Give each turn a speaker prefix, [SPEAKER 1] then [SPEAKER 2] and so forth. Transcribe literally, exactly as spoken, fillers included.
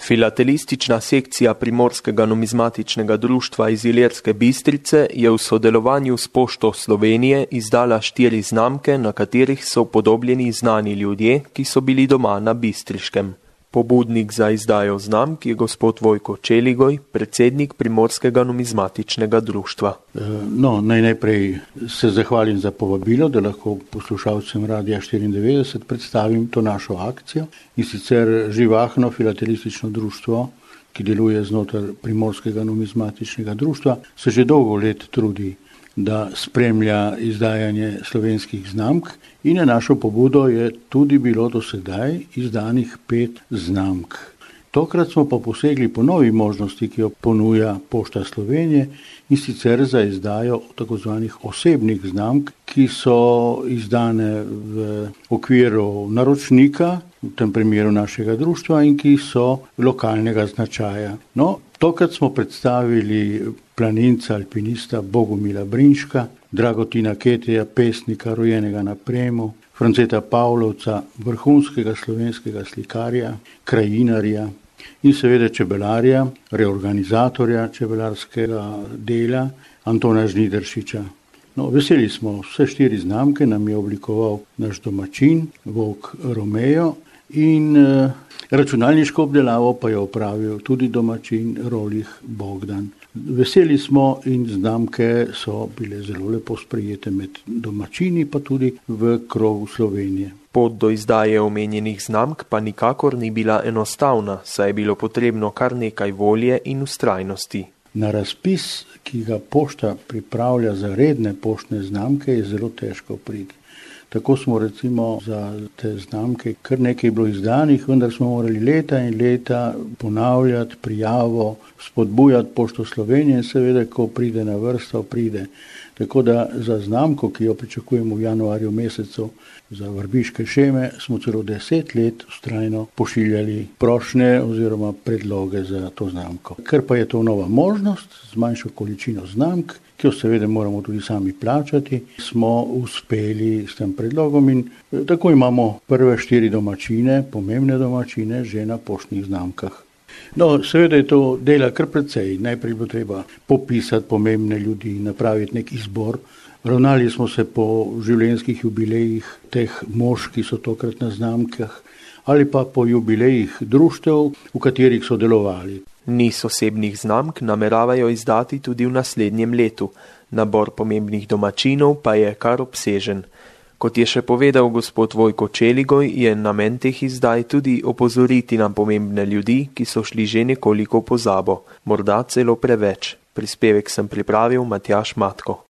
[SPEAKER 1] Filatelistična sekcija Primorskega numizmatičnega društva iz Ilirske Bistrice je v sodelovanju s Pošto Slovenije izdala štiri znamke, na katerih so upodobljeni znani ljudje, ki so bili doma na Bistriškem. Pobudnik za izdajo znamk je gospod Vojko Čeligoj, predsednik Primorskega numizmatičnega društva.
[SPEAKER 2] No, naj najprej se zahvalim za povabilo, da lahko poslušalcem Radia štiriindevetdeset predstavim to našo akcijo. In sicer živahno filatelistično društvo, ki deluje znotraj Primorskega numizmatičnega društva, se že dolgo let trudi, da spremlja izdajanje slovenskih znamk in na našo pobudo je tudi bilo do sedaj izdanih pet znamk. Tokrat smo pa posegli po novi možnosti, ki jo ponuja Pošta Slovenije, in sicer za izdajo tako zvanih osebnih znamk, ki so izdane v okviru naročnika, v tem primeru našega društva, in ki so lokalnega značaja. No, tokrat smo predstavili planinca, alpinista Bogomila Brinška, Dragotina Ketija, pesnika, rojenega na Premu, Franceta Pavlovca, vrhunskega slovenskega slikarja, krajinarja in seveda čebelarja, reorganizatorja čebelarskega dela, Antona Žnidaršiča. No, veseli smo, vse štiri znamke nam je oblikoval naš domačin, Vok Romejo, in eh, računalniško obdelavo pa je opravil tudi domačin Rolih Bogdan. Veseli smo in znamke so bile zelo lepo sprejete med domačini, pa tudi v krogu Slovenije.
[SPEAKER 1] Pot do izdaje omenjenih znamk pa nikakor ni bila enostavna, saj je bilo potrebno kar nekaj volje in vztrajnosti.
[SPEAKER 2] Na razpis, ki ga pošta pripravlja za redne poštne znamke, je zelo težko priti. Tako smo recimo za te znamke kar nekaj bilo izdanih, vendar smo morali leta in leta ponavljati prijavo, spodbujati Pošto Slovenije in seveda, ko pride na vrsto, pride. Tako da za znamko, ki jo pričakujemo v januarju mesecu, za vrbiške šeme, smo celo deset let vztrajno pošiljali prošnje oziroma predloge za to znamko. Ker pa je to nova možnost, z manjšo količino znamk, ki jo seveda moramo tudi sami plačati, smo uspeli s tem predlogom in tako imamo prve štiri domačine, pomembne domačine, že na poštnih znamkah. No, seveda je to dela kar precej. Najprej bo treba popisati pomembne ljudi, napraviti nek izbor. Ravnali smo se po življenjskih jubilejih teh mož, ki so tokrat na znamkah, ali pa po jubilejih društev, v katerih so delovali.
[SPEAKER 1] Niz osebnih znamk nameravajo izdati tudi v naslednjem letu. Nabor pomembnih domačinov pa je kar obsežen. Kot je še povedal gospod Vojko Čeligoj, je namen teh izdaj tudi opozoriti na pomembne ljudi, ki so šli že nekoliko v pozabo, morda celo preveč. Prispevek sem pripravil Matjaž Matko.